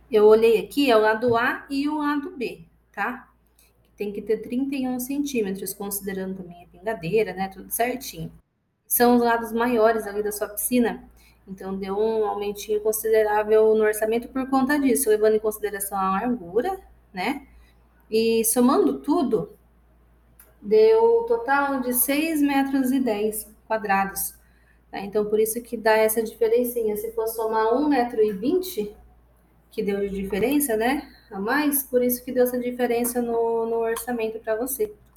Eu olhei aqui, é o lado A e o lado B, tá? Tem que ter 31 centímetros, considerando também a pingadeira, né? Tudo certinho. São os lados maiores ali da sua piscina, então deu um aumentinho considerável no orçamento por conta disso, levando em consideração a largura, né? E somando tudo, deu total de 6,10 metros quadrados. Tá? Então, por isso que dá essa diferencinha. Se for somar 1,20 m, que deu de diferença, né? A mais, por isso que deu essa diferença no orçamento para você.